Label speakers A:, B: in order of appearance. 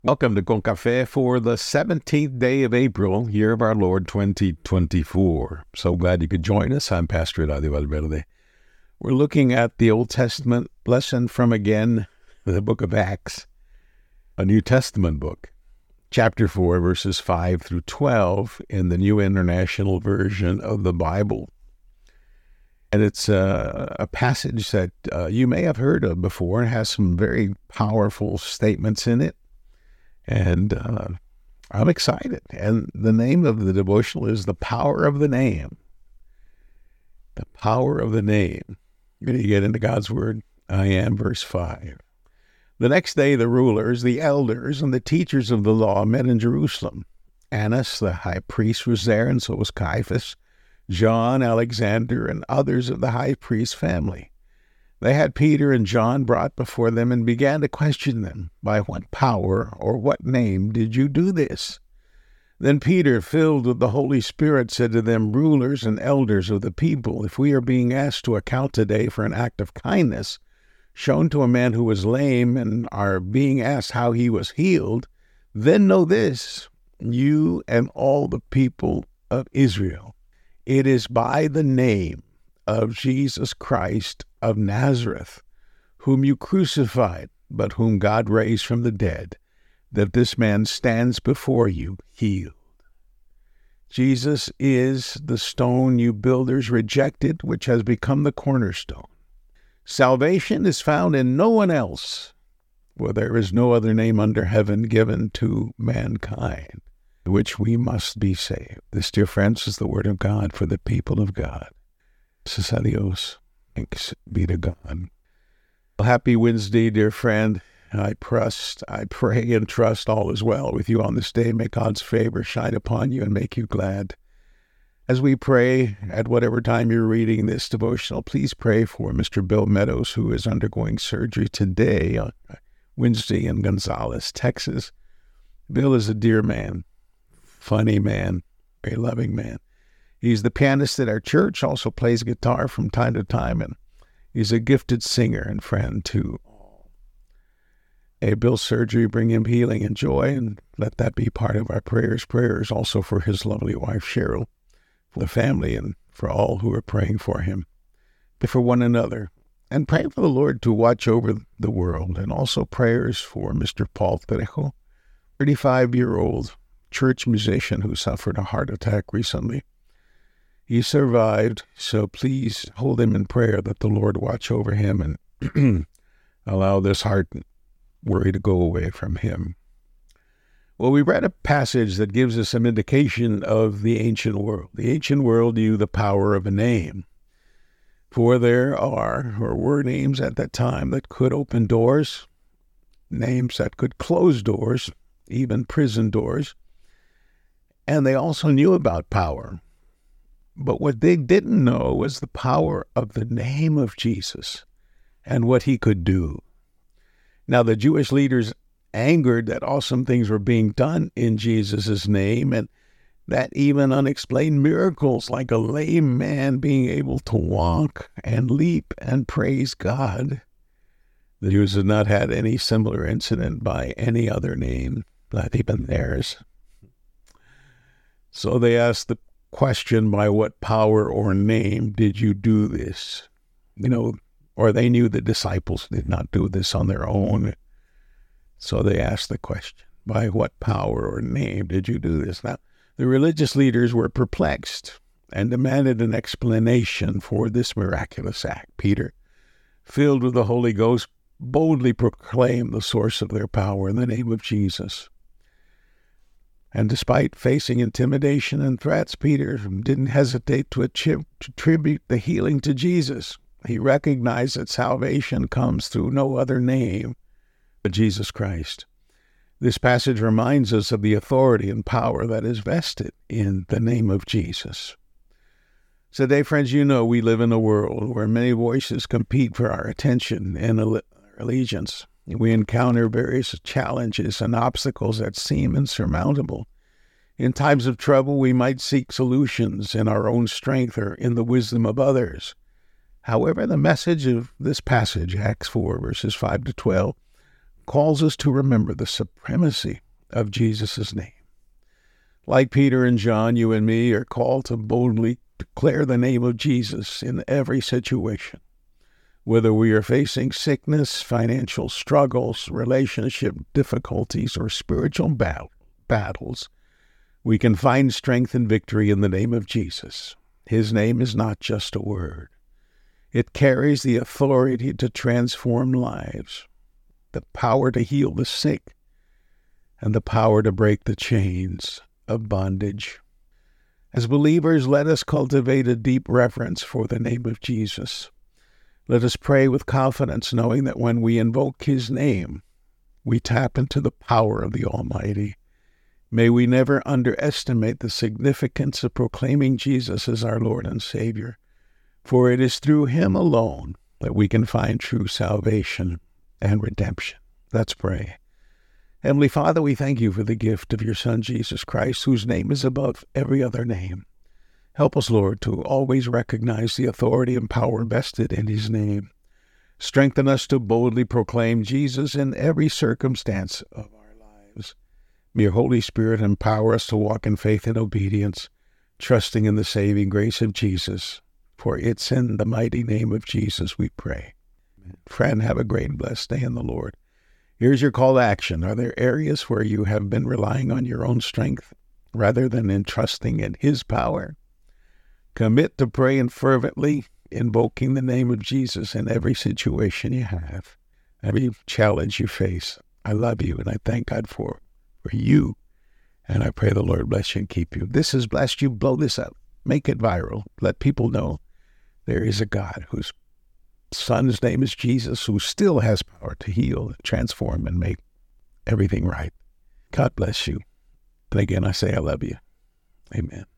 A: Welcome to Con Café for the 17th day of April, year of our Lord 2024. So glad you could join us. I'm Pastor Eladio Valverde. We're looking at the Old Testament lesson from, again, the book of Acts, a New Testament book, chapter 4, verses 5 through 12 in the New International Version of the Bible. And it's a passage that you may have heard of before and has some very powerful statements in it. And I'm excited. And the name of the devotional is The Power of the Name. The Power of the Name. I'm going to get into God's Word. I am, verse 5. The next day, the rulers, the elders, and the teachers of the law met in Jerusalem. Annas, the high priest, was there, and so was Caiaphas, John, Alexander, and others of the high priest's family. They had Peter and John brought before them and began to question them. By what power or what name did you do this? Then Peter, filled with the Holy Spirit, said to them, rulers and elders of the people, if we are being asked to account today for an act of kindness shown to a man who was lame and are being asked how he was healed, then know this, you and all the people of Israel. It is by the name of Jesus Christ of Nazareth, whom you crucified, but whom God raised from the dead, that this man stands before you healed. Jesus is the stone you builders rejected, which has become the cornerstone. Salvation is found in no one else, for there is no other name under heaven given to mankind, which we must be saved. This, dear friends, is the word of God for the people of God. Gracias a Dios. Thanks be to God. Well, happy Wednesday, dear friend. I pray and trust all is well with you on this day. May God's favor shine upon you and make you glad. As we pray, at whatever time you're reading this devotional, please pray for Mr. Bill Meadows, who is undergoing surgery today on Wednesday in Gonzales, Texas. Bill is a dear man, funny man, very loving man. He's the pianist at our church, also plays guitar from time to time, and he's a gifted singer and friend too. May Bill's surgery bring him healing and joy, and let that be part of our prayers. Prayers also for his lovely wife, Cheryl, for the family, and for all who are praying for him, for one another. And pray for the Lord to watch over the world, and also prayers for Mr. Paul Trejo, 35-year-old church musician who suffered a heart attack recently. He survived, so please hold him in prayer that the Lord watch over him and allow this heart worry to go away from him. Well, we read a passage that gives us some indication of the ancient world. The ancient world knew the power of a name, for there were names at that time that could open doors, names that could close doors, even prison doors, and they also knew about power. But what they didn't know was the power of the name of Jesus and what he could do. Now, the Jewish leaders angered that awesome things were being done in Jesus' name, and that even unexplained miracles like a lame man being able to walk and leap and praise God. The Jews had not had any similar incident by any other name, not even theirs. So they asked the question, by what power or name did you do this? Or they knew the disciples did not do this on their own. So they asked the question, by what power or name did you do this? Now, the religious leaders were perplexed and demanded an explanation for this miraculous act. Peter, filled with the Holy Ghost, boldly proclaimed the source of their power in the name of Jesus. And despite facing intimidation and threats, Peter didn't hesitate to attribute the healing to Jesus. He recognized that salvation comes through no other name but Jesus Christ. This passage reminds us of the authority and power that is vested in the name of Jesus. Today, friends, we live in a world where many voices compete for our attention and allegiance. We encounter various challenges and obstacles that seem insurmountable. In times of trouble, we might seek solutions in our own strength or in the wisdom of others. However, the message of this passage, Acts 4, verses 5 to 12, calls us to remember the supremacy of Jesus' name. Like Peter and John, you and me are called to boldly declare the name of Jesus in every situation. Whether we are facing sickness, financial struggles, relationship difficulties, or spiritual battles, we can find strength and victory in the name of Jesus. His name is not just a word. It carries the authority to transform lives, the power to heal the sick, and the power to break the chains of bondage. As believers, let us cultivate a deep reverence for the name of Jesus. Let us pray with confidence, knowing that when we invoke his name, we tap into the power of the Almighty. May we never underestimate the significance of proclaiming Jesus as our Lord and Savior, for it is through him alone that we can find true salvation and redemption. Let's pray. Heavenly Father, we thank you for the gift of your Son, Jesus Christ, whose name is above every other name. Help us, Lord, to always recognize the authority and power vested in his name. Strengthen us to boldly proclaim Jesus in every circumstance of our lives. May your Holy Spirit empower us to walk in faith and obedience, trusting in the saving grace of Jesus. For it's in the mighty name of Jesus we pray. Amen. Friend, have a great and blessed day in the Lord. Here's your call to action. Are there areas where you have been relying on your own strength rather than in trusting in his power? Commit to praying fervently, invoking the name of Jesus in every situation you have, every challenge you face. I love you, and I thank God for you, and I pray the Lord bless you and keep you. This has blessed you. Blow this up. Make it viral. Let people know there is a God whose Son's name is Jesus, who still has power to heal, transform, and make everything right. God bless you. And again, I say I love you. Amen.